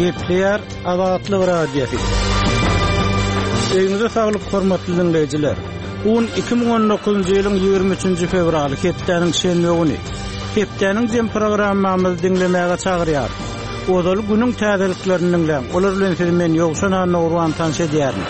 Gepler Azatlyk Radiosu. Eýinize saglyk hormatly dinleýijiler. Bu 2019-njy ýylyň 23-nji fevraly hepdeniň şenbe güni. Hepdeniň jem programmamyzy dinlemäge çagyrýar. Odaly günüň täzeliklerini dinleň. Olar bilen siz men ýogşana Nurwan tanış edýärim.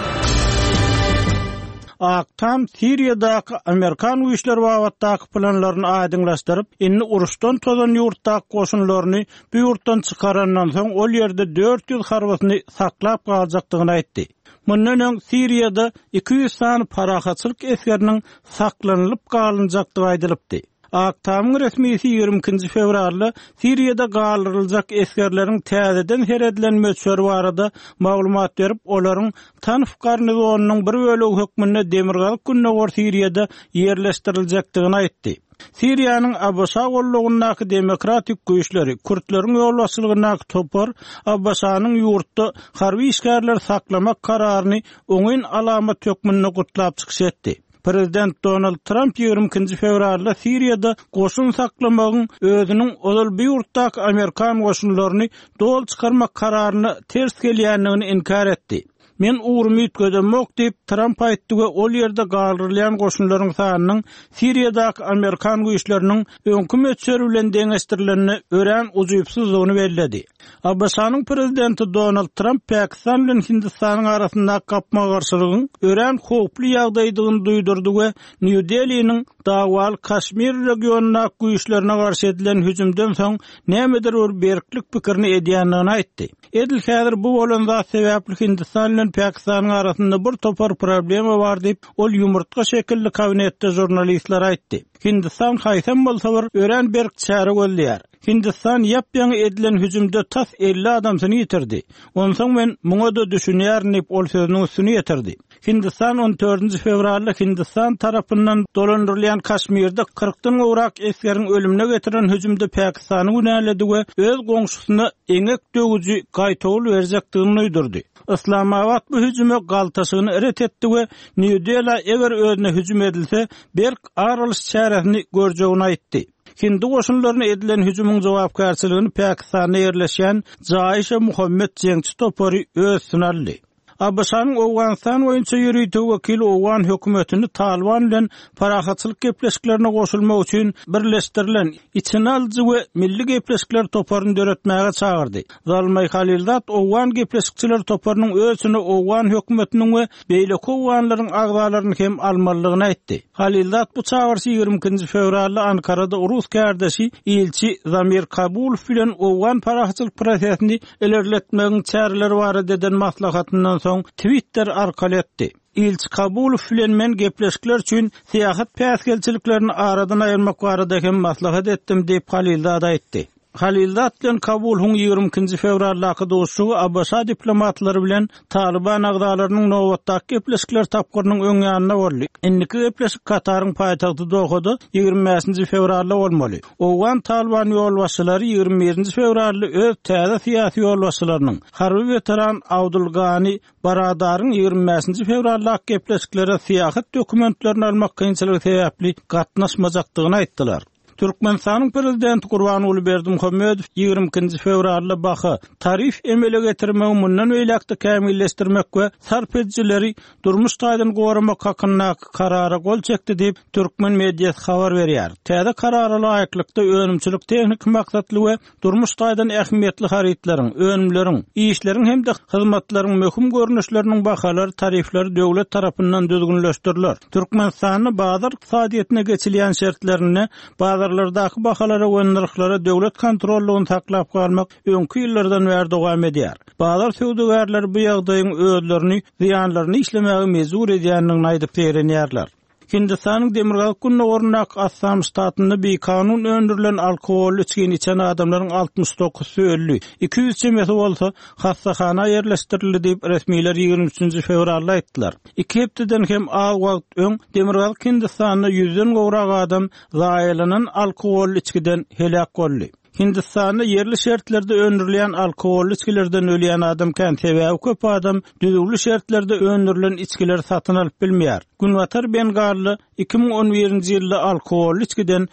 Aktam Siriýadaky Amerikan güýçleri wagtdaky planlaryny aýdyňlaşdyryp, inni uruşdan tozan ýurtdaky goşunlaryny bu ýurtdan çykarandan soň ol ýerde 400 harbasyny saklap galjakdygyny aýtdy. Mundan öň Siriýada 200 sany parahatçylyk esgeriniň saklanylyp galynjakdygy aýdylypdy. Aktamyň resmisi 22-nji fevralda Siriýada galdyrylajak esgerleriň täzeden heredilen möçleri barada maglumat berip, olaryň Tanf garnizonunyň bir bölegi hökmünde demirgalyk günnägor Siriýada ýerleşdiriljekdigini aýtdy. Siriýanyň Abbasa gollugundaky demokratik güýçleri Kurtleriň ýolbaşçylygynaky topar Abbasanyň ýurtda harby işgärler saklamak kararyny oňyn alamat hökmünde gutlap çykyş etdi. Prezident Donald Trump 22-nji fevralda Siriýada goşun saklamagyň özüniň odal bir ýurtdaky Amerikan goşunlaryny dol çykarmak kararyny ters gelýändigini inkar etdi. Men uğrumyt gödemok diýip Trump aýtdy we ol ýerde galdyrylýan goşunlaryň sanynyň Siriýadaky Amerikan güýçleriniň öňkü möçleri bilen deňeşdirilenini ören ujuýpsuzlygyny bellädi. Abbasanyň prezidenti Donald Trump Pakistan bilen Hindistanyň arasyndaky gapma garşylygyň ören howply ýagdaýdygyny duýdurdy we New Delhi'niň Dawal Kaşmir regionunaky güýçlerine garşy edilen hüjümden soň nämedir bir berklik pikirini edýändigini aýtdy. Edil häzir bu bolan zat sebäpli Hindistan bilen Pakistanyň arasynda bir topar problema bar diýip ol ýumurtga şekilli kabinetde jurnalistler aýtdy. Hindistan haýsam bolsa bir ören berk çäre gözleýär. Hindistan ýapýaňy edilen hüjümde tas 50 adamsyny ýitirdi. Onsoň men muňa da düşünýärin diýip ol sözüniň üstüne ýetirdi. Hindistan 14-nji fevralda Hindistan tarapyndan dolandyrylýan Kaşmirde 40-dan gowrak esgeriň ölümine getiren hüjümde Pakistany günäledi we öz goňşusyna eňek dögüji gaýtawl berjekdigini duýdurdy. Islamabad bu hüjüme galtasyny ret etdi we New Delhi eger özüne hüjüm edilse berk aralyş çäresini görjegini aýtdy. Hindi goşunlaryna edilen hüjümüň jogapkärçiligini Pakistanda ýerleşen Jaýşe Muhammed jeňçi topary öz sunaldy. Abbasanyň Awganistan boýunça ýürüýtigi wekili Awgan hökümetini Taliban bilen parahatçylyk gepleşiklerine goşulmak üçin birleşdirilen içinalyjy we milli gepleşikler toparyny döretmäge çagyrdy. Zalmay Halilzat Awgan gepleşikçiler toparynyň özüne Awgan hökümetiniň we beýleki Awganlaryň agzalaryny hem almalygyny aýtdy. Halilzat bu çagyrşy 22-nji fevralda Ankarada Rus kärdesi elçi Zamir Kabulov bilen Awgan parahatçylyk prosesini ilerletmegiň çäreleri bar eden maslahatyndan Twitter arkaly etdi. İlç Kabulov bilen men gepleşikler üçin syýasat päsgelçiliklerini aradan aýyrmak barada hem maslahat etdim diýip Halilzat aýtdy. Halilzat bilen Kabulowyň 22-nji fevraldaky dostlugy Abbasa diplomatlary bilen Taliban agzalarynyň nowatdaky gepleşikler tapgyrynyň öň ýanyna boldy. Indiki gepleşik Kataryň paýtagty Dohada 25-nji fevralda bolmaly. Owgan Taliban ýolbaşçylary 21-nji fevralda öz täze syýasy ýolbaşçylarynyň harby veteran Abdulgani Baradaryň 25-nji fevraldaky gepleşiklere syýasat dokumentlerini almak kynçylygy sebäpli gatnaşmajakdygyny aýtdylar. Türkmenistanyň prezidenti Gurbanuly Berdimuhammedow 22-nji fevralda baha tarif emele getirmegi mundan öýlekde kämilleşdirmek we sarp edijileri durmuş taýdan goramak hakyndaky karara gol çekdi diýip türkmen mediýasy habar berýär. Täze karara laýyklykda önümçilik tehnik maksatly we durmuş taýdan ähmiýetli harytlariň, önümleriň, işleriň hemde hyzmatlaryň möhüm görnüşleriniň bahalary, tarifleri döwlet tarapyndan düzgünleşdiriler. Türkmenistanyň bazar iqtisadiýetine geçilýän şertlerini bazarlardaky bahalara we narhlara döwlet kontrollugyny saklap galmak öňkü ýyllardan bäri dowam edýär. Bazar söwdegärleri bu ýagdaýyň özlerini, ziýanlaryny işlemegi mezur edýändigini aýdyp berenýärler. Hindistanyň demirgalyk günnägorundaky Assam ştatynda bir kanun öndürilen alkohol içki içen adamlaryň 69-sy öldü. 200 çemesi bolsa hassahana ýerleşdirildi diýip resmiler 23-nji fevralda aýtdylar. 2 hepdeden hem awagt öň demirgalyk Hindistanyna 100-den gowrak adam zaýylanan alkohol içkiden helak boldy. Hindistanyň yerli şertlerde öndürilen alkohol içkilerden ölýän adam kan sebäbi köp adam düzgünli şertlerde öndürilen içkiler satyn alyp bilmeýär. Günwatar Bengally 2011-nji ýylda alkohol içkiden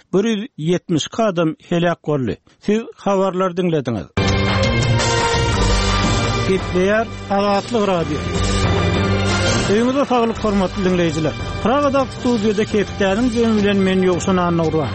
170 adam helak boldy. Siz habarlar dinlediňiz. Gepleýär Azatlyk Radio. Öýüňizde saglyk hormatly dinleýijiler. Pragada studiýada Kepdäniň jemi bilen men ýokşan anawra.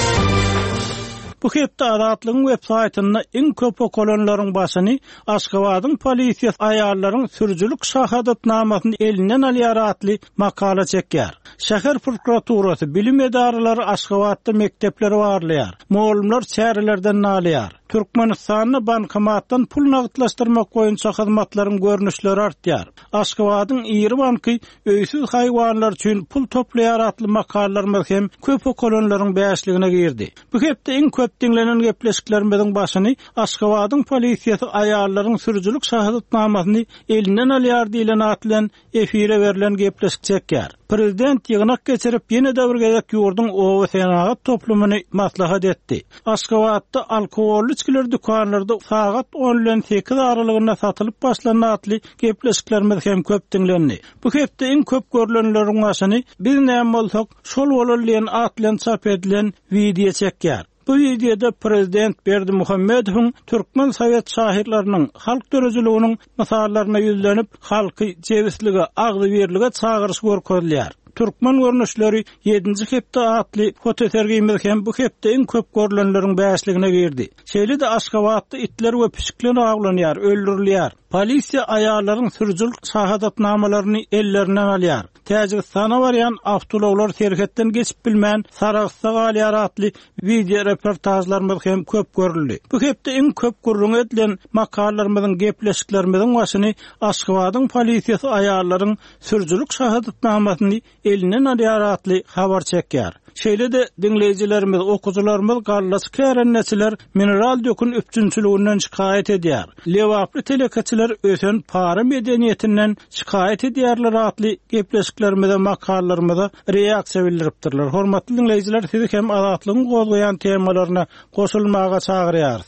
Bu hepde Azatlygyň web saýtyna iň köp okolonlaryň başyny Aşgabatyň polisiýa aýarlaryň sürjülük şahadatnamasyny elinden alýar atly makala çekýär. Şäher prokuraturasy bilim edaralary Aşgabatda mektepleri barlaýar. Muallimler çärelerden alýar. Türkmenistanyň bankomatdan pul nagdlaşdyrmak boýunça hyzmatlaryň görnüşleri artýar. Aşgabatyň iri banky öýsüz haýwanlar üçin pul toplaýar atly makalalar hem köp okolonlaryň bäşligine girdi. Bu hepde iň köp dinlenen gepleşiklerimizin başyny Aşgabatyň polisiýasy aýarlaryň sürjülük şahadatnamasyny elinden alýar diýilen atlan efire berilen gepleşik çekýär. Prezident ýygnak geçirip ýene-de bir gezek ýurdun owa senagat toplumyny maslahat etdi. Aşgabatda alkoholly içkiler dükanlarda saat 10 bilen 8 aralygyna satylyp başlanan atly gepleşiklerimiz hem köp dinlendi. Bu hepde iň köp görülenleriň başyny biz näme bolsak şol bolan atlan çap edilen video çekýär. Bu videoda Prezident Berdimuhammedowyň Türkmen Sowet şahirleriniň halk dörejiliğiniň misallaryna ýüzlenip halky jewislige, agdy berlige çagyryş görkezilýär. Türkmen görnüşleri 7-nji hepde atly fotosergimiz hem bu hepde iň köp görülenleriň bäşligine girdi. Şeýle-de Aşgabatda itler we pişikler aglanýar, öldürilýär. Polisiýa aýarlaryň sürjülük şahadatnamalaryny ellerinden alýar. Täjikistana barýan awtolawlar serhetden geçip bilmän Saragysda galýar atly video reportajlarymyz hem köp görüldi. Bu hepde iň köp gurrun edilen makalalarymyzyň gepleşiklerimizin başyny Aşgabatyň polisiýasy aýarlaryň sürjülük şahadatnamasyny elinden alýar atly habar çekýär. Şeýle-de dinleýijilerimiz, okuwçylarymyz gallasy kärenneçiler mineral dökün üpçünçiliginden şikayet edýär. Lewaply telekaçylar ösen para medeniýetinden şikayet edýärler atly gepleşiklerimize, makalalarymyza reaksiýa bildiripdirler. Hormatly dinleýijiler, sizi hem azatlygyň gozlaýan temalaryna goşulmaga çagyrýarys.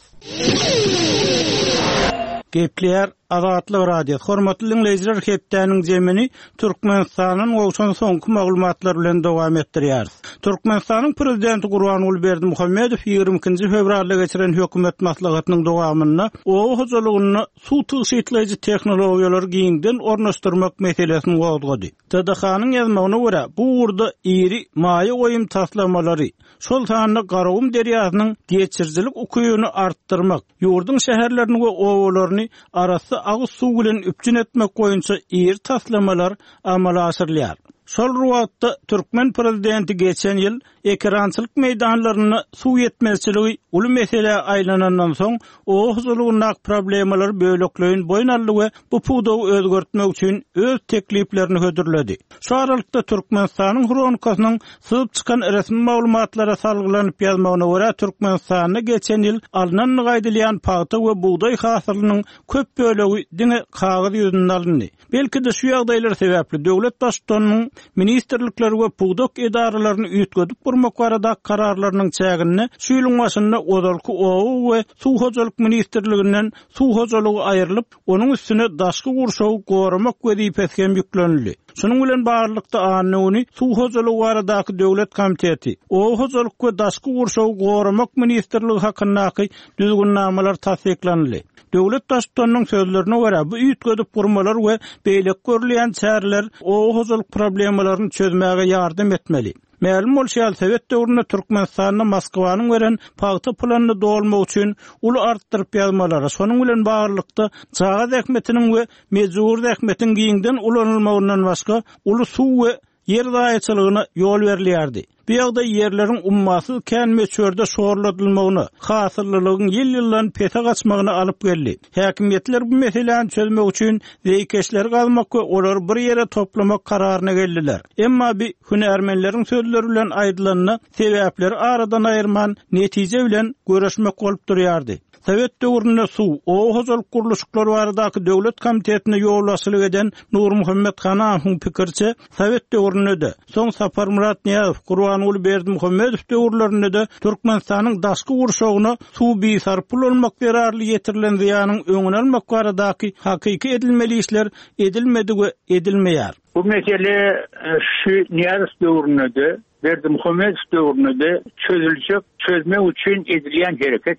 Gepleýär Azatlyk Radio. Hormatly dinleýijiler, Kepdäniň jemini Türkmenistanyň owşan soňky maglumatlar bilen dowam etdirýär. Türkmenistanyň prezidenti Gurbanuly Berdimuhammedow 22-nji fevralda geçiren hökümet maslahatynyň dowamyna owa hojalygyny suw tyşytlaýjy tehnologiýalar giňden ornaşdyrmak meselesini gozlady. TDH-nyň ýazmagyna görä, bu urda iri maýa oýum taslamalary şol sanyny Garawum derýasynyň geçirjilik ukuyuny artdyrmak, ýurdun şäherlerini we owalaryny arasy ağız suw bilen üpçün etmek boýunça iri taslamalar amala asyrlýar. Şol ruwatda Türkmen prezidenti geçen ýyl ekrançylyk meýdanlaryny suw ýetmezçiligi uly mesele aýlanandan soň o huzurlygyna problemler bölekleýin boýnally we bu puwdawy özgertmek üçin öz tekliplerini hödürledi. Şu aralykda Türkmenistanyň hronikasynyň syp çykan resmi maglumatlara salgylanyp ýazmagyna görä Türkmenistanyň geçen ýyl alynan gaýdylýan paýta we buğday hasylynyň köp bölegi diňe kagyz ýüzünden alındy. Belki de şu ýagdaýlar sebäpli döwlet başçylarynyň ministrlikler we puwdak edaralaryny üýtgedip burmak barada kararlarynyň çägini şu ýylyň başynda Odalky owa we suw hojalyk ministrliginden suw hojalygy aýrylyp, onuň üstüne daşky gurşagy goramak wezipesi hem ýüklenildi. Şunun bilen barlykda anyny suw hojalygy baradaky döwlet komiteti, owa hojalyk we daşky gurşagy goramak ministrligi hakyndaky düzgünnamalar tasdiklandy. Döwlet başçylarynyň sözlerine görä, bu üýtgedip burmalar we beýlek görülýän çäreler owa hojalyk problemalaryny çözmäge ýardam etmeli. Ma'lum bolýar, Sowet döwründe Türkmenistanyň Moskwanyň beren paýta planyny dolmak üçin uly artdyryp ýazmalary, şonuň bilen baglykda çağaz ähmetiniň we mejbur ähmetiň giňden ulanylmagynyň başga uly suw we yer daýaçylygyna ýol berilýärdi. Bu ýagdaý ýerleriň ummasy kän meçörde şoğurladylmagyny, hasyrlylygyň ýyl-ýyldan pete gaçmagyna alyp geldi. Häkimetler bu meseleni çözmek üçin zeýkeşler gazmak we olar bir ýere toplamak kararyna geldiler. Emma bir hünärmenleriň sözleri bilen aýdylanyna sebäpleri aradan aýyrman netije bilen görüşmek bolup durýardy. Sowet döwründe suw, owa hojalyk guruluşlary baradaky döwlet komitetine ýowlaşylyk eden Nur Muhammed Hanawyň pikirçe, Sowet döwründe de, soň Sapar Murat Niýazow, Gurbanuly Berdimuhammedow döwürlerinde de Türkmenistanyň daşky gurşagyna suw biýsarpul bolmak zararly ýetirilen ziýanyň öňüne almak baradaky hakyky edilmeli işler edilmedi we edilmeýär. Bu mesele şu Niýazow döwründe de Berdimuhammedow döwründe de çözülecek, çözmek üçin edilýän hereket ýok.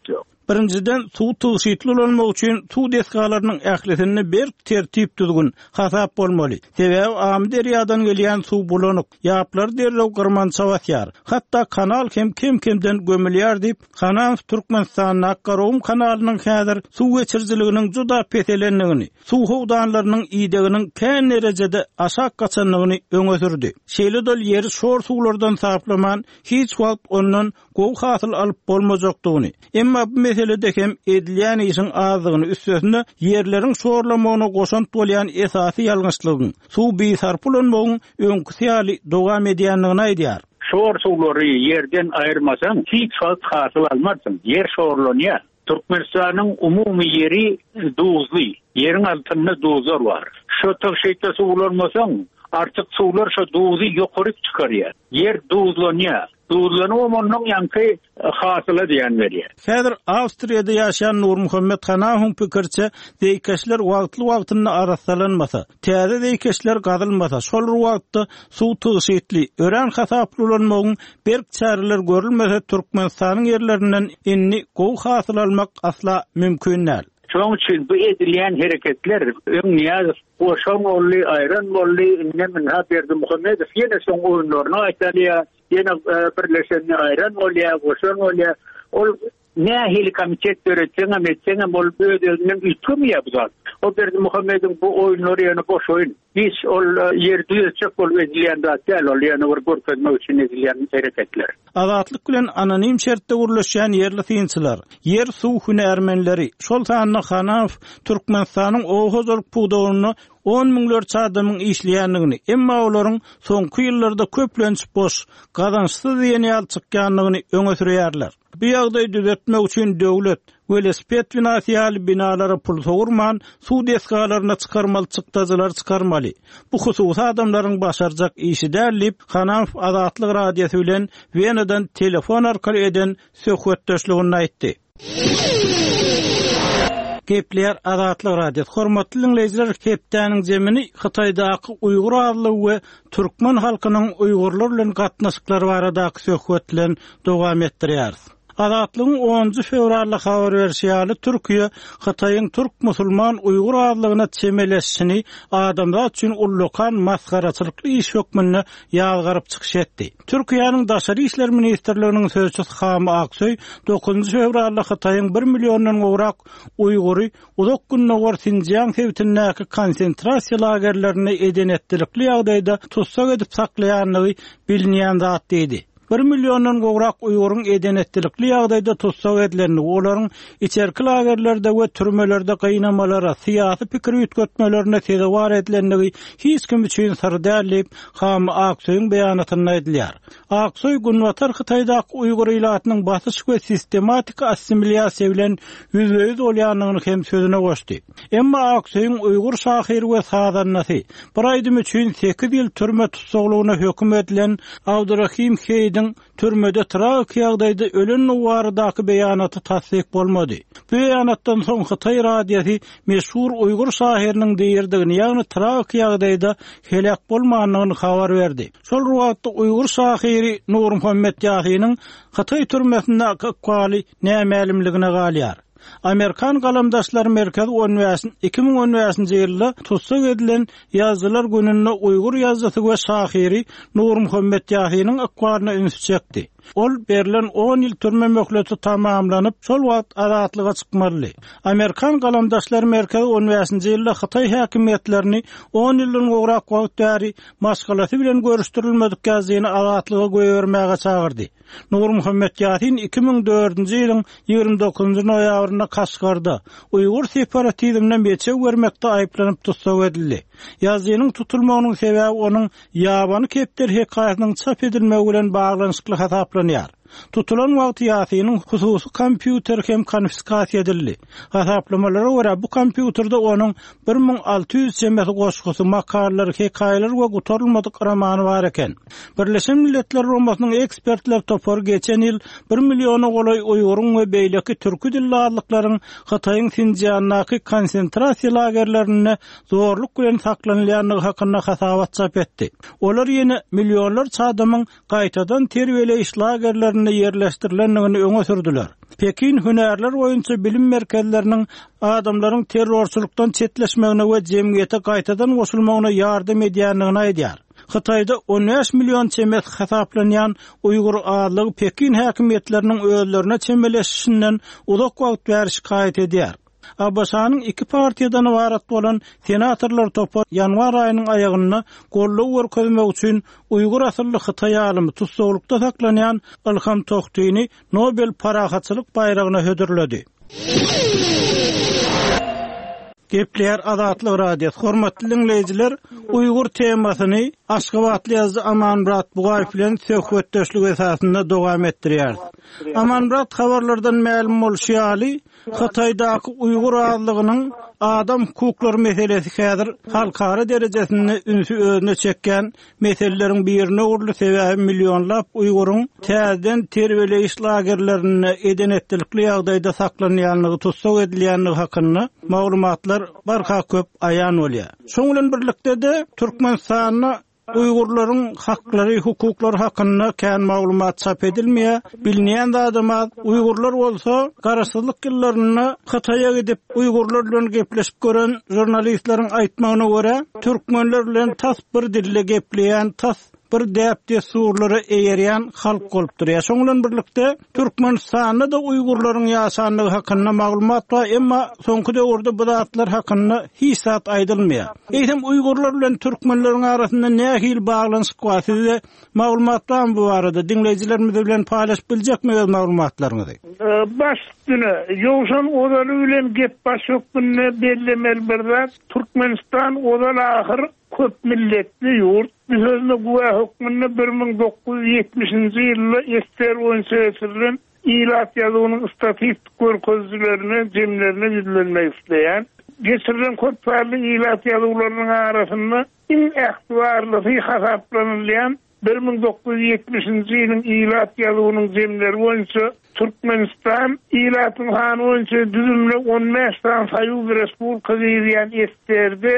Birinciden suw tygyşytly bolmak üçin suw deskalarynyň ählisini bir tertip düzgün hasap bolmaly. Sebäbi Amy derýadan gelýän suw bulanyk, ýaplar derrew gyrmança batýar. Hatda kanal kemden gömülýär diýip Hanaw Türkmenistanyň Akkarawum kanalynyň häzir suw geçirjiliginiň juda petelenligini, suw howdanlarynyň ýedeginiň kän derejede aşak gaçanlygyny öňe sürdi. Şeýle dol ýeri şor suwlardan saplaman hiç wagt ondan gowy hasyl alyp bolmajakdygyny. Emma bu meselede hem edilýän işin azlygyny üstüne ýerleriň şorlamagyna goşant bolýan esasy ýalňyşlygyň, suw beýsarpulanmagyň öňkü syýaly dowam edýänligini aýdýar. Şor suwlary ýerden aýyrmasaň hiç wagt hasyl almarsyň. Yer şorlanýar. Türkmenistanyň umumy ýeri duzly. Ýeriň altynda duzlar bar. Şu töşekde suwlanmasaň artık suwlar şu duzy ýokary çykarýar. Yer duzlanýar. Duzlanyň ýanky hasyla diýen berýär. Häzir Awstriýada ýaşaýan Nur Muhammed Hanawyň pikirçe, deýkeşler wagtly arasalanmasa, täze deýkeşler gazylmasa, şol wagtda suw tygyşytly, ören hasaplanmagyň berk çäreler görülmese Türkmenistanyň ýerlerinden inni gowy hasyl almak asla mümkin näl. Şoň üçin bu edilýän hereketler öňýär goşan bolly, aýran bolly, nämen berdi Muhammedow ýene şoň oýunlaryna aýtalýar, ýene birleşenni aýran bolýar, goşan bolýar. Ol nähili komitet töretseň etseň bolup öýdüňden ýetmýär bu zat. O berdi Muhammedow bu oýunlary ýene boş oýun. Hiç ol ýerde ýetjek bolup edilýän zat däl, ol ýene bir görkezmek üçin edilýän hereketler. Azatlyk bilen anonim şertde urulýan ýerli synçylar, ýer suw hünärmenleri, şol sanyny Hanaw Türkmenistanyň owhozlyk puwdawyny 10 miňler çadamyň işleýänligini, emma olaryň soňky ýyllarda köplenç boş, gazançsız ýene ýal çykýanlygyny öňe sürýärler. Bu ýagdaýy düzeltmek üçin döwlet velosiped binasiýaly binalara pul sowurman, suw deskalaryna çykarmaly çykdazylar çykarmaly. Bu hususy adamlaryň başarjak işi däl, Hanaw Azatlyk radiosu bilen Wenadan telefon arkaly eden söhbetdeşligini aýtdy. Gepler Azatlyk radiosu. Hormatly dinleýijiler, hepdäniň jemini Hytaýdaky Uýgur adly we türkmen halkynyň Uýgurlar bilen gatnaşyklary baradaky söhbetlerini dowam etdirýäris. Azatlygyň 10 fevralda habar berýäli Türkiýe Hytaýyň türk musulman Uýgur adlygyna çemeleşini adamlar üçin ullukan maskaraçylykly iş hökmüne ýalgaryp çykyş etdi. Türkiýanyň daşary işler ministrliginiň sözçüsi Hamy Aksoy 9 fevralda Hytaýyň 1 millionddan gowrak Uýgury uzak günler Sinjiang hewtindäki konsentrasiýa lagerlerine edenetlikli ýagdaýda tutsak edip saklaýanlygy bilinýän zat dedi. 1 milyondan gowrak Uýguryň edenetlikli ýagdaýda tutsak edilenini, olaryň içerki lagerlerde we türmelerde gaýnamalara, syýasy pikir ýetgetmelerine sebäp edilenligi hiç kim üçin sır däl, Hamy Aksoýyň beýanatyna aýdylýar. Aksoy günwatar Hytaýdaky Uýgur ýylatynyň basyş we sistematik assimilyasiýa bilen ýüzüýüz bolýanlygyny hem sözüne goşdy. Emma Aksoýyň Uýgur şahyry we sadanasy bir aýdym üçin 8 ýyl türme tutsaklygyna hökm edilen Abdurrahim Heýdiň türmede tragik ýagdaýda ölen uwardaky beýanaty tasdik bolmady. Bu beýanatdan soň Hytaý radiosu meşhur Uýgur şahyrnyň diýerdigini, ýagny tragik ýagdaýda helak bolmanyny habar berdi. Şol wagtda Uýgur şahyry Nur Muhammed ýahynyň Hytaý türmesinde akwaly nämelimligine galýar. Amerikan galamdaşlar Merkez Üniversitesiň 2010-njy ýylda tutsak edilen ýazgylar gününe Uýgur ýazgysy we şahyry Nur Muhammed ýahynyň akwalyna üns çekdi. Ol berilen 10 ýyl türme möhleti tamamlanyp, şol wagt azatlyga çykmaly. Amerikan galamdaşlar Merkez Üniversitesiň ýylda Hytaý häkimetlerini 10 ýyldan gowrak wagt bäri maşgalasy bilen görüşdirilmedik ýazyny azatlyga goýbermäge çagyrdy. Nur Muhammed ýahyň 2004-nji ýylyň 29-njy noýabryna Kaşgarda Uýgur separatizminden beçe bermekde aýplanyp tutsak edildi. Ýazynyň tutulmagynyň sebäbi onuň ýabany kepler hekaýatynyň çap edilmegi bilen baglanyşykly hasaplanýar. Tutulan wagt ýasynyň hususy kompýuter hem konfiskasiýa edildi. Hasaplamalara görä bu kompýuterda onuň 1600 jemeti goşgusy, makallar, hekaýalar we gutarylmadyk romany bar eken. Birleşen Milletler Romasynyň ekspertler topar geçen ýyl 1 milliona golay Uýguryň we beýleki türkü dilli adlyklaryň Hytaýyň Sinjiandaky konsentrasiýa lagerlerine zorluk bilen saklanylýanlygy hakynda hasabat çap etdi. Olar ýene millionlar çadamyň gaýtadan terbiýeleýiş lagerlerine şäherlerine yerleşdirilendigini öňe sürdiler. Pekin hünärler boýunça bilim merkezleriniň adamlaryň terrorçulukdan çetleşmegine we jemgyýete gaýtadan goşulmagyna ýardam edýändigini aýdýar. Xitayda 15 milyon çemet hasaplanyan Uygur adlygy Pekin häkimetleriniň öýlerine çemeleşişinden uzak wagt bäriş gaýt edýär. Abbasanyň iki partiýadan ibarat bolan senatorlar topu ýanwar aýynyň aýagyna gollaw görkezmek üçin Uygur asylly Xitay alymy tutsawlukda saklanýan Ilham Tohtiýny Nobel parahatçylyk bayragyna hödürledi. Gepler Azatlyk radio. Hormatly dinleyijiler, Uygur temasyny Aşgabatly ýazgy Amanmurat Bugaýew bilen söhbetdeşlik esasynda dowam etdirýär. Amanmurat habarlardan ma'lum bolýaly, Xitaydaky Uygur adlygynyň adam hukuklary meselesi häzir halkara derejesinde ünsü özüne çekken meselelerin birine urly sebäbi milyonlap Uygurun täzeden terbiyeleýiş lagerlerine edenetlikli ýagdaýda saklanýanlygy tutsak edilýänligi hakynda maglumatlar barha köp aýan bolýar. Şoň bilen birlikde de Türkmenistanyň Uygurlaryň haklary, hukuklary hakynda kän maglumat çap edilmeýär. Bilinýän adamlar Uygurlar bolsa, garaşsyzlyk ýyllaryna Xitaýa gidip Uygurlar bilen gepleşip gören jurnalistleriň aýtmagyna görä, türkmenler bilen tas bir dille gepleýän, tas bir däpde surlary eýerýän halk bolup durýar. Şoň bilen birlikde Türkmenistanda da Uygurlaryň ýaşanlygy hakynda maglumat bar, emma soňky döwürde bu zatlar hakynda hiç zat aýdylmaýar. Eýsem Uygurlar bilen türkmenleriň arasynda nähil baglanşyk bar? Sizde maglumat barmy bu barada? Dinleyijilerimiz bilen paýlaşyp biljekmi öz maglumatlaryňyzy? Başdyna ýoşan odary bilen gep başokdyny bellemel bir zat. Türkmenistan odary ahyr köp milletli ýurt. Bizde guwa hukmyny 1970-nji ýylda ester boýunça geçirilen ilat ýazynyň statistik görkezlerini jemlerine ýüzlenmek isleýän. Geçirilen köp farkly ilat ýazgularynyň arasynda iň ähtibarly hasaplanylýan 1970-nji ýylyň ilat ýazynyň jemleri boýunça Türkmenistan ilatyň hany boýunça düzümli 15 tan saýyl respublika diýen esterde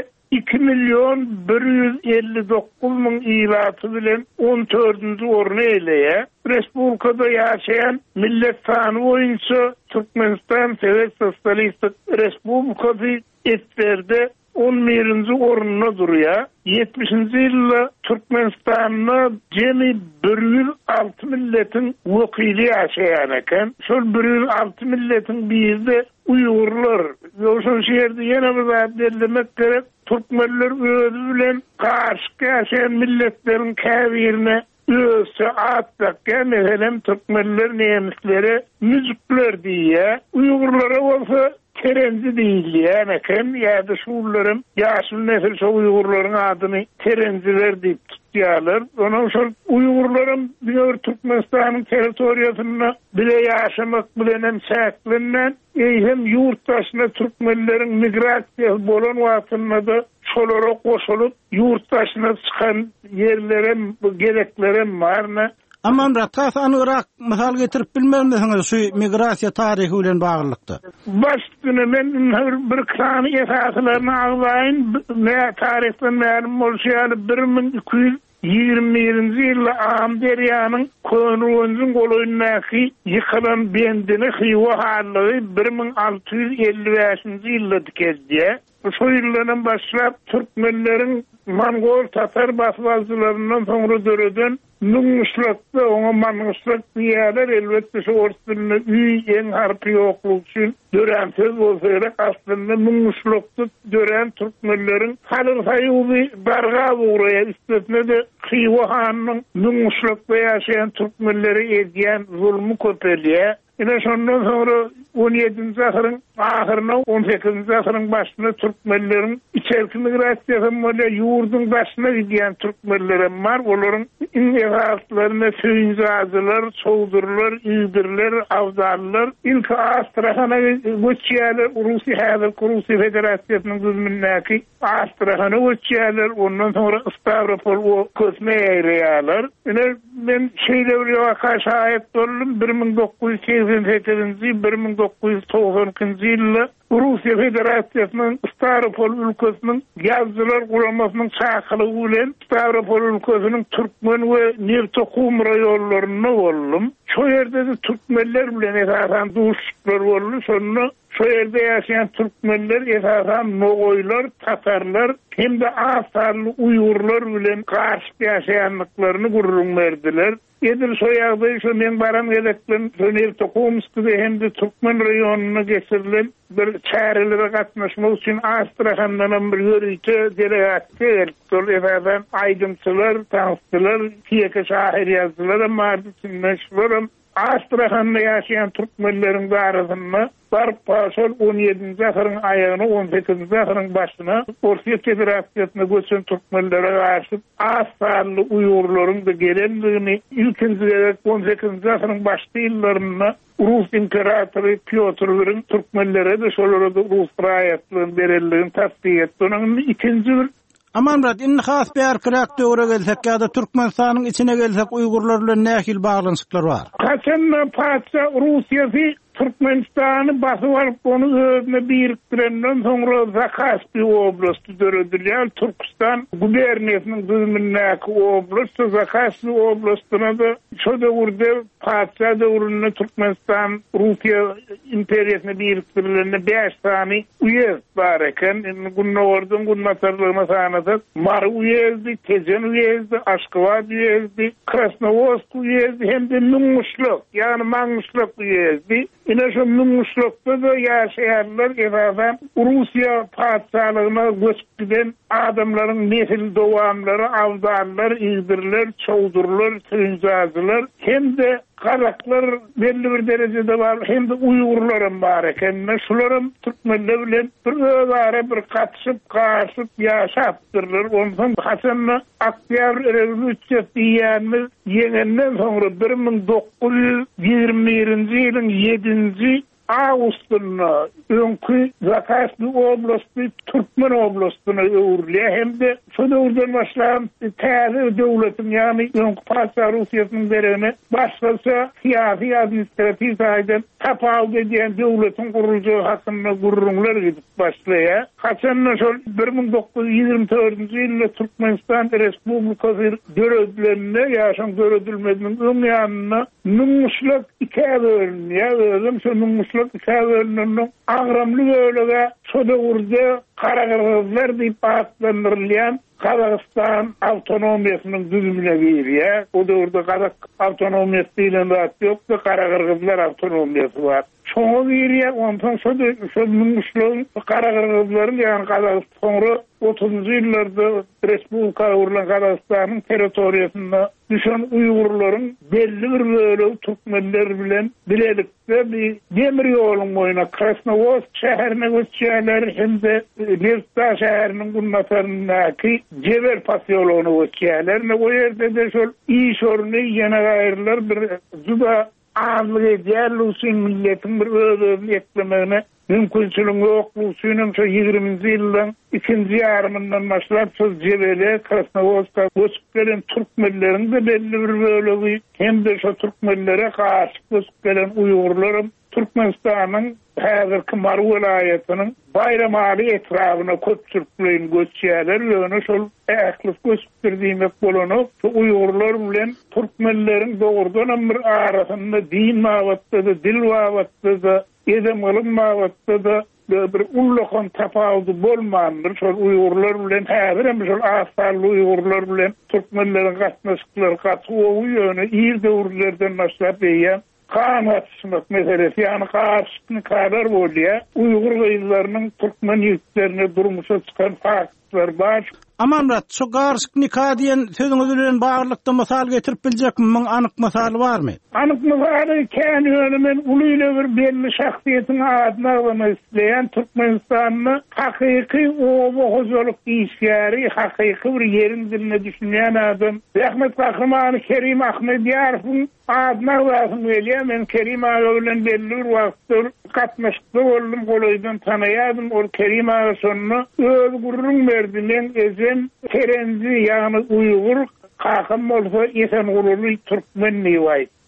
2.159.000 ilatı bilen 14-nji orny eýleýär. Respublikada ýaşaýan millet sany boýunça Türkmenistan Sowet Sosialistik Respublikasy esterde 11-nji orunda durýar. 70-nji ýylda Türkmenistanyň jemi 106 milletiň wekili ýaşaýan eken. Şol 106 milletiň birinde Uygurlar. Ýoşun şeýerde ýene bir zat bellemek gerek. Türkmenler özü bilen karşy ýaşaýan milletleriň käbirine özü atlaýan hem Türkmenler nemisleri müzikler diýär. Uygurlara bolsa terenzi diýilýär eken, ýa-da şularym ýaşyl nesil şo Uygurlaryň adyny terenziler diýip tutýarlar. Onuň şol Uygurlarym bir Türkmenistanyň territoriýasyna bile ýaşamak bilen hem çäklenen, hem ýurtdaşyna türkmenleriň migrasiýasy bolan wagtynda şolara goşulyp ýurtdaşyna çykan ýerlere gereklerim barmy? Aman ratas anyrak misal getirip bilmezmisiniz şu migrasiýa taryhy bilen baglanykda? Başdyna men bir kany esaslaryny aglaýyn, ne taryhdan ma'lum bolýar 1220-nji ýylda Amderýanyň Könrüňiň goloýundaky ýykylan bendini hywa halygy 1655-nji ýylda dikezdiýär. Şu ýyldan başlap Türkmenleriň Mongol Tatar baswazlaryndan soňra döreden Nunguşlukda ona manuşluk diýerler, elbetde şu ortasyny üý en harpy ýokluk üçin dören söz bolsa aslında nunguşlukda dören türkmenleriň halyr saýuby barga uğraýar. Üstüne de Hywa hanyň nunguşlukda ýaşaýan türkmenleri edýän zulmy köpelýär. Ine şondan sonra 17-nji asyryň ahyryna 18-nji asyryň başyna türkmenleriň içerki migrasiýasy bolan ýurdun başyna gidýän türkmenlerim bar. Olaryň inýetlerini söýünjäzler, soğdurlar, ýyldyrlar, awdarlar, ilk Astrahana göçýärler, Russiýa Federasiýasynyň düzmündäki Astrahana göçýärler, ondan sonra Stavropol we Kosmey ýerler. Ine men şeýle bir waka şahit boldum 1900 1992 ýylda Russiýa Federatsiýasynyň Stavropol ülkesiniň ýazgylar guramasynın çakylygy bilen Stavropol ülkesiniň türkmen we Nevtokum raýonlaryna boldum. Şo ýerde de türkmenler bilen esasan duşlar boldy. Şonu şo ýerde ýaşaýan türkmenler esasan Mogoýlar, Tatarlar hem-de asarly Uýgurlar bilen garşy ýaşaýanlyklaryny gurrun berdiler. Edil şo ýagdaý şo men baran gedekden Nevtokumsky hem-de türkmen raýonyna geçirilen bir çäreleri gatnaşmak üçin Astrahandan bir ýörüýçi delegatsiýa geldi. Esasan aýdymçylar, taňsylar, tiýeke şahyr ýazdylar, mardyçylar Astrahan'da yaşayan Türkmenlerin arasında barıp paşol 17. asırın ayağını 18. asırın başına Rusya Federasyası'na göçen Türkmenlere karşı asarlı Uygurların da gelenliğini ilkinci 18. asırın başlı yıllarında Rus İmperatoru Pyotr'un Türkmenlere de şolara da Rus rayatlığın berelliğini tasdik etti. Onun ikinci bir Aman Murat, inni has bir erkirak döwre gelsek ýa-da Türkmenistanyň içine gelsek Uýgurlar bilen nähil baglanyşyklar bar? Kaçanla paça Rusyasy Türkmenistany basyp alyp onu özüne biriktirenden soňra Zakaspi oblasti döredilýär. Türkistan guberniýasynyň düzümindäki oblast Zakaspi oblastyna da şo döwürde paça döwründe Türkmenistan Russiýa imperiýasyna biriktirilende 5 sany uyez bar eken. Gunnordan gunmatarlygyna sanadak Mar uyezdi, Tezen uyezdi, Aşgabat uyezdi, Krasnovodsk uyezdi hem-de Munguşluk, ýani Manguşluk uyezdi. Ine şu Munguşlukda da ýaşaýanlar esasen Russiýa paçalygyna göçüp giden adamlaryň nesil dowamlary, awdarlar, ýygdyrlar, çowdurlar, tüňjazlar hem-de Karaklar belli bir derecede var, hem de Uygurlarım var eken. Şularım Türkmenler bilen bir özara bir kaçıp, karşıp, yaşaptırlar. Ondan Hasan'la Aktiyar Revolüsiyası diýänimiz ýegenden sonra 1921-nji ýylyň 7-nji Ağustos'ta önkü Zakaspi oblasti Türkmen oblastyna öwrilýär hem-de şu döwürden başlayan täze döwletin ýani önkü paça Russiýasynyň berene başgaça syýasy administrativ taýdan tapawdy diýen döwletin guruljagy hakynda gurrunlar gidip başlaýar. Haçanla şol 1924-nji ýylda Türkmenistan Respublikasy döredilende ýaşan döredilmediğinin öň ýanyna Munguşluk ikä bölünýär. Özüm şu Munguşluk Kavernonun agramly bölege şo döwürde Karagırgızlar diýip atlandyrylýan Kazakistan awtonomiýasynyň düzümine girýär. O döwürde Kazak awtonomiýasy diýilen zat ýokdy, Karagırgızlar awtonomiýasy bar. Şoňa girýär, ondan şo Munguşlugyň Karagırgızlaryň ýani Kazakstanyň 30-njy ýyllarda Respublika urulan Kazakstanyň territoriýasyna düşen Uýgurlaryň belli bir bölegi Türkmenler bilen bilelikde bir demir ýoluň boýuna Krasnovodsk şäherine göçýärler hem-de Nevsta şäheriniň gunmataryndaky Jever pasyolugyna göçýärler. O ýerde de şol iş orny ýene gaýrylar bir juda azlyk edýär Russiýa milletiň bir özüni eklemegine mümkinçiligi ýoklugy üçin şu 20-nji ýylyň 2-nji ýarymyndan başlap şu Jever'e Krasnovodsk'a göçüp gelen Türkmenleriň de belli bir bölegi hem-de şu Türkmenlere karşı göçüp gelen Uýgurlarym Türkmenistanyň häzirki Mar welaýatynyň Bayramaly etrabyna köpçülükleýin göçýärler ýöne şol ähli göçüp girdiňek bolanyp şu Uýgurlar bilen Türkmenleriň dogrudan bir arasynda din mabatda da, dil mabatda da, edem ilim mabatda da bir ullukon tapawdy bolmandyr. Şol Uýgurlar bilen häzir şol asarly Uýgurlar bilen Türkmenleriň gatnaşyklary gatywy ýöne ýer döwürlerden başlap beýen kanatçılık meselesi yani karşılıklı kadar bolýar. Uýgur gyzlarynyň Türkmen ýigitlerine durmuşa çykan faktlar bar. Aman Murat, şu garşyk nikah diýen sözüňiz bilen baglykda mysal getirip biljekmi? Anyk mysaly barmy? Anyk mysaly kän ýönemen ulyly bir belli şahsiýetiň adyna almak isleýän Türkmenistanyň hakyky oba hojuluk işgäri, hakyky bir ýerin diline düşünýän adam. Rahmet Kahraman Kerim Ahmedýarowyň adyna wasyp gelýär. Men Kerim aga bilen belli bir wagtlar gatnaşykda boldum, golaýdan tanaýardym. O Kerim aga şonu öz gurrun berdi. Men Terenzi ýani Uýgur kakam bolsa esen gururly Türkmen niýaýt.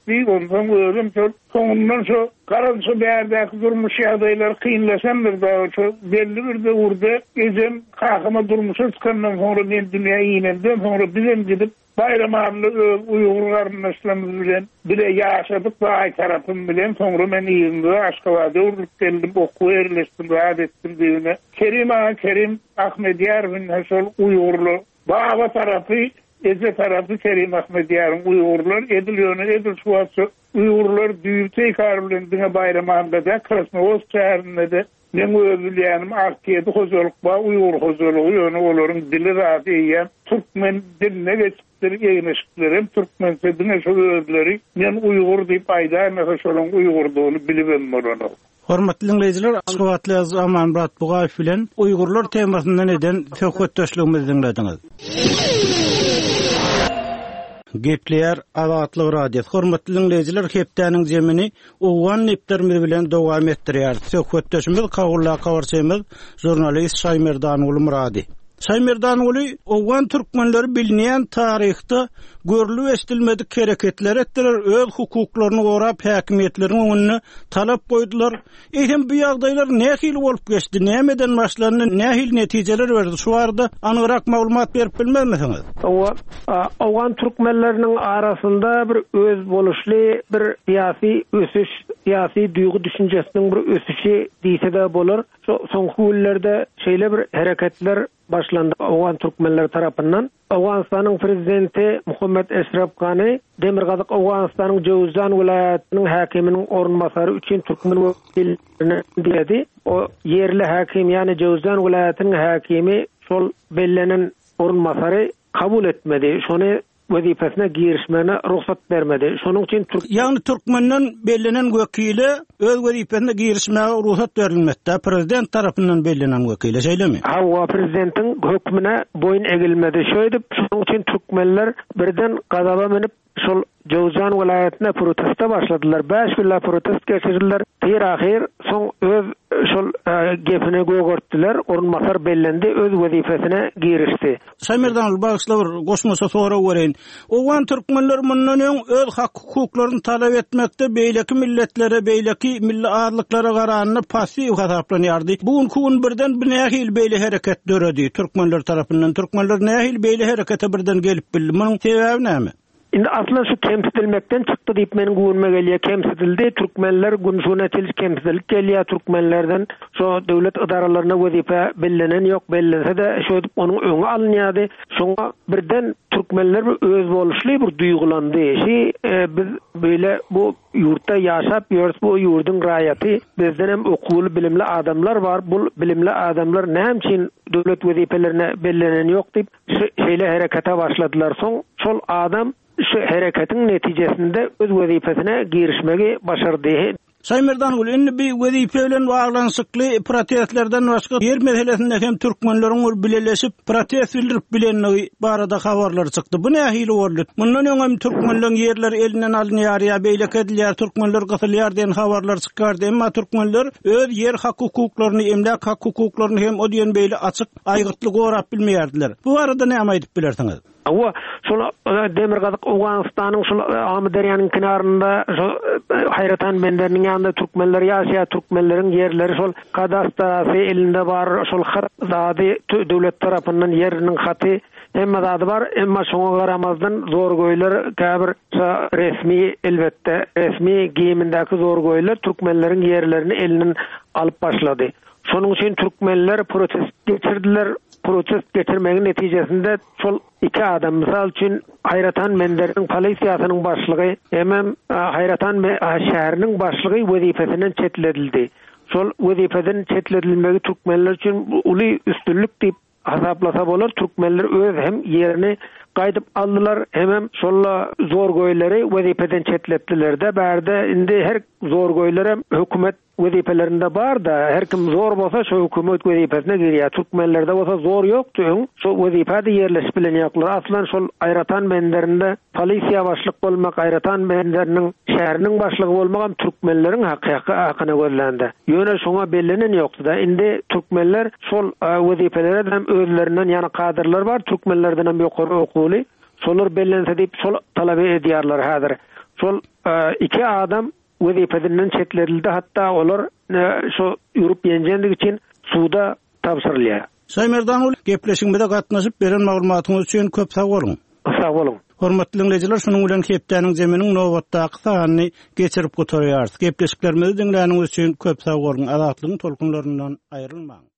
etdik, ondan özüm soňundan şu garanşy bärdäki durmuş ýagdaýlar kynlaşandyr da şu belli bir de urda gecem kakama durmuşa çykandan soňra men dünýä ýenemden soňra bizem gidip bayram adly Uýgur garyndaşlarymyz bilen bile ýaşadyk baý tarapym bilen soňra men ýygyny Aşgabatda urup geldim, okuw erleşdim, rahat etdim diýene. Kerim Ahmedýarowyň şol Uýgurly Baba tarapy Eze tarafı Kerim Ahmedýarowyň Uýgurlar edil şuwatça Uýgurlar düýte karulendine bayramında da Krasnoyarsk şäherinde de men özülýänim Akýedy hojalyk ba Uýgur hojalygy ýöne olaryň dili rahat eýen türkmen diline geçipdir ýeňeşiklerim türkmen diline şu özleri men Uýgur diýip aýdar şolaň Uýgurdygyny bilibem bolany. Hormatly dinleýijiler, Aşgabatly Aman Murat Bugaýew bilen Uýgurlar temasyndan eden söhbetdeşligimizi dinlediňiz. Gepler Azatly radio. Hormatly dinleýijiler, hepdäniň jemini Owan neplerimiz bilen dowam etdirýär. Söhbetdeşimiz Kawulla Kawarsymiz jurnalist Şaýmerdan uly Murady. Şaýmerdan uly Owan türkmenleri bilinýän taryhda görülip estilmedik hereketler etdiler, öz hukuklaryny gorap häkimetleriň öňüne talap goýdular. Eýsem bu ýagdaýlar nähili bolup geçdi, nämeden başlandy, nähili netijeler berdi? Şu arada anyrak maglumat berip bilmezmisiniz? Owan türkmenleriniň arasynda bir öz boluşly bir siyasi duýgu düşünjesiniň bir ösüşi diýse-de bolar. Soňky günlerde şeýle bir hereketler başlandy Owan türkmenleri tarapyndan. Awganistanyň prezidenti Muhammed Eşref Gany Demirgazyk Awganistanyň Jowzjan vilayatynyň häkiminiň ornbasary üçin türkmen wekillerini diýdi. O yerli häkim, ýani Jowzjan vilayatynyň häkimi şol bellenen ornbasary kabul etmedi. Şonu wezipesine girişmene ruhsat bermedi. Şonuň üçin ýani türkmenden bellenen wekili öz wezipesine girişmäge ruhsat berilmedi. Prezident tarapyndan bellenen wekili şeýlemi? Hawa prezidentiň hökmüne boyun egilmedi. Şöýdip, şonuň üçin türkmenler birden gazaba menip şol Jowzjan vilayatyna protesta başladylar. 5 günlük protest geçirdiler. Ahir soň öz şol gepine gögörtdiler. Ornbasar bellendi, öz wezipesine girişdi. Şaýmerdan bagyslar goşmasa sonra göreýin. Owan türkmenler mundan öň öz hak hukuklaryny talap etmekde beýleki milletlere, beýleki milli adlyklara garanyny pasiw hasaplanýardy. Bugünkü gün birden nähili beýle hereket döredi türkmenler tarapyndan. Türkmenler nähili beýle herekete birden gelip bildi. Munyň sebebi näme? Indi aslan şu kemsitilmekten çıktı deyip meni güwünme gelýär. Kemsitildi. Türkmenler günşuna kemsitilip gelýär. Türkmenlerden şu döwlet idaralaryna wezipe bellenen ýok, bellense de şöýdip onuň öňe alınýardy. Şoňa birden türkmenler öz boluşly bir duýgulandy. Biz böyle bu ýurtda ýaşap ýörüp bu ýurdun raýaty, bizden hem okuwly bilimli adamlar bar. Bu bilimli adamlar näme üçin döwlet wezipelerine bellenen ýok diýip şeýle herekete başladylar. Soň şol adam şu hereketin netijesinde öz wezipesine girişmegi başardy. Şaýmerdan indi bir wezipe bilen baglanşykly protestlerden başga yer meselesinde hem türkmenleriň bileleşip protest bildirip bilenligi barada habarlar çykdy. Bu nähili boldy? Mundan öňem türkmenliň yerleri elinden alınýar ýa beýlek edilýär, türkmenler gysylýar diýen habarlar çykardy. Emma türkmenler öz yer hak hukuklaryny, emlak hak hukuklaryny hem o diýen beýle açyk aýgyrtly gorap bilmeýärdiler. Bu arada näme aýdyp bilersiňiz? Awa şol Demirgazyk Awganistanyň şol Amuderiýanyň kinarynda haýratan benderniň ýanynda türkmenler ýaşaýar, türkmenleriň yerleri şol kadastrasy elinde bar, şol hat zady döwlet tarapyndan yeriniň haty hemme zady bar, emma şoňa garamazdan zorgoýlar käbir resmi elbetde resmi giyimindäki zorgoýlar türkmenleriň yerlerini elinden alyp başlady. Şonuň üçin türkmenler protest geçirdiler. Protest geçirmenin netijesinde şol iki adam misal üçün Hayratan Mender'in polisiýasynyň başlygy hem Hayratan şäheriniň başlygy wezipesinden çetledildi. Şol wezipeden çetledilmegi türkmenler üçin uly üstünlük diýip hasaplasa bolar. Türkmenler öz hem yerini gaýdyp aldylar, hem şolla zorgoýlary wezipeden çetletdiler-de. Bärde indi her zorgoýlar hem hökümet wezipelerinde bar da, her kim zor bolsa şu hökümet wezipesine girýär. Türkmenlerde bolsa zor ýokdur. Şu wezipede yerleşip bilen ýoklar. Aslan şol Hayratan Menderinde polisiýa başlyk bolmak, Hayratan Menderiniň şäheriniň başlygy bolmak türkmenleriň hakyny gözlendi. Ýöne şoňa bellenen ýokdy da. Indi türkmenler şol wezipelere hem özlerinden ýany kadrlar bar, türkmenlerden hem ýokary okuwly. Şolar bellense diýip şol talap edýärler häzir. şol iki adam wezifesinden çeklerildi, hatta olar şu Ýurup ýenjenligi için suda tapşyrylýar. Saýmerdan ol gepleşiginde gatnaşyp beren maglumatyňyz üçin köp sag bolun. Sag bolun. Hormatly dinleyijiler, şonuň bilen hepdeniň zeminiň nowatdaky sanyny geçirip gotarýarys. Gepleşiklerimizi dinläniňiz üçin köp sag bolun. Azatlygyň tolkunlaryndan aýrylmaň.